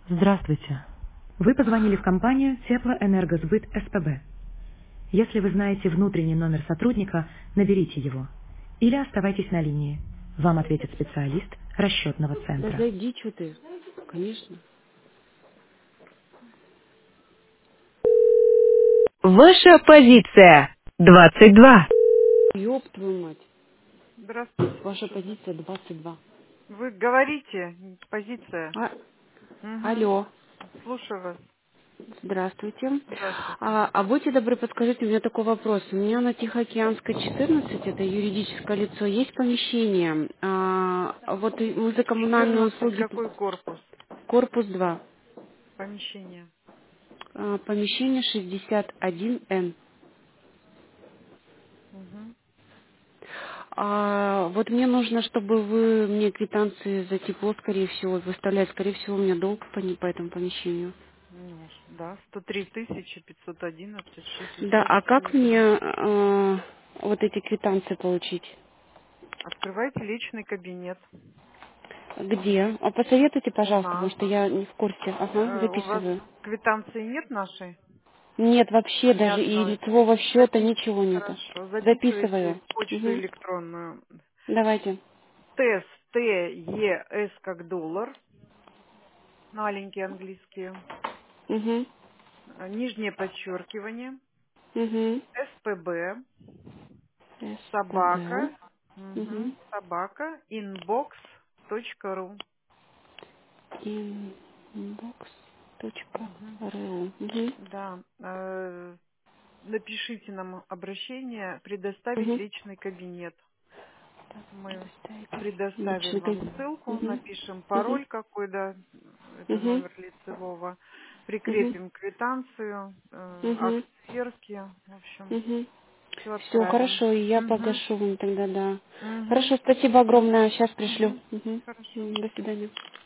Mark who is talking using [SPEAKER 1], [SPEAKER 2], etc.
[SPEAKER 1] Здравствуйте. Вы позвонили в компанию Теплоэнергосбыт СПБ. Если вы знаете внутренний номер сотрудника, наберите его. Или оставайтесь на линии. Вам ответит специалист расчетного
[SPEAKER 2] Да
[SPEAKER 1] центра.
[SPEAKER 2] зайди, что ты. Конечно.
[SPEAKER 1] Ваша позиция 22.
[SPEAKER 2] Ёб твою мать.
[SPEAKER 3] Здравствуйте,
[SPEAKER 2] Ваша
[SPEAKER 3] слушаю вас.
[SPEAKER 2] позиция 22.
[SPEAKER 3] Вы говорите, позиция.
[SPEAKER 2] А,
[SPEAKER 3] Угу.
[SPEAKER 2] алло.
[SPEAKER 3] Слушаю вас.
[SPEAKER 2] Здравствуйте.
[SPEAKER 3] Здравствуйте.
[SPEAKER 2] Будьте добры, подскажите, у меня такой вопрос. У меня на Тихоокеанской 14, это юридическое лицо, есть помещение. Вот мы за коммунальные
[SPEAKER 3] 14,
[SPEAKER 2] услуги
[SPEAKER 3] какой корпус?
[SPEAKER 2] корпус 2.
[SPEAKER 3] Помещение.
[SPEAKER 2] Помещение 61Н.
[SPEAKER 3] Угу.
[SPEAKER 2] Вот мне нужно, чтобы вы мне квитанции за тепло, скорее всего, выставлять. Скорее всего, у меня долг по этому помещению.
[SPEAKER 3] Ну, да, 103 511,
[SPEAKER 2] Да, а
[SPEAKER 3] 66
[SPEAKER 2] как мне
[SPEAKER 3] рублей.
[SPEAKER 2] вот эти квитанции получить?
[SPEAKER 3] Открывайте личный кабинет
[SPEAKER 2] Где? Посоветуйте,
[SPEAKER 3] у
[SPEAKER 2] пожалуйста, потому
[SPEAKER 3] нас.
[SPEAKER 2] что я не в курсе. Ага,
[SPEAKER 3] У вас
[SPEAKER 2] записываю.
[SPEAKER 3] квитанции нет нашей?
[SPEAKER 2] Нет, вообще
[SPEAKER 3] Ни
[SPEAKER 2] даже и
[SPEAKER 3] одной.
[SPEAKER 2] лицевого счета ничего нету.
[SPEAKER 3] Хорошо.
[SPEAKER 2] Записываю.
[SPEAKER 3] Записывайте почту
[SPEAKER 2] Угу.
[SPEAKER 3] электронную.
[SPEAKER 2] Давайте.
[SPEAKER 3] ТЭС, ТЕС как доллар, маленькие английские.
[SPEAKER 2] Угу.
[SPEAKER 3] Нижнее подчеркивание,
[SPEAKER 2] Угу.
[SPEAKER 3] СПБ,
[SPEAKER 2] СПБ.
[SPEAKER 3] собака,
[SPEAKER 2] Угу.
[SPEAKER 3] собака, inbox.ru. Мгм.
[SPEAKER 2] Inbox.ru. Угу.
[SPEAKER 3] Да, напишите нам обращение, предоставить
[SPEAKER 2] Угу.
[SPEAKER 3] личный кабинет. Мы
[SPEAKER 2] Предоставить
[SPEAKER 3] предоставим
[SPEAKER 2] личный
[SPEAKER 3] вам
[SPEAKER 2] кабинет.
[SPEAKER 3] ссылку,
[SPEAKER 2] Угу.
[SPEAKER 3] напишем
[SPEAKER 2] Угу.
[SPEAKER 3] пароль какой, да, это
[SPEAKER 2] Угу.
[SPEAKER 3] номер лицевого,
[SPEAKER 2] Угу.
[SPEAKER 3] прикрепим квитанцию,
[SPEAKER 2] Угу.
[SPEAKER 3] акт сверки, в общем,
[SPEAKER 2] Угу.
[SPEAKER 3] все
[SPEAKER 2] Все,
[SPEAKER 3] отправим.
[SPEAKER 2] хорошо, и я
[SPEAKER 3] Угу.
[SPEAKER 2] погашу вам тогда, да.
[SPEAKER 3] Угу.
[SPEAKER 2] Хорошо, спасибо огромное, сейчас пришлю.
[SPEAKER 3] Угу.
[SPEAKER 2] Угу.
[SPEAKER 3] Хорошо.
[SPEAKER 2] До свидания.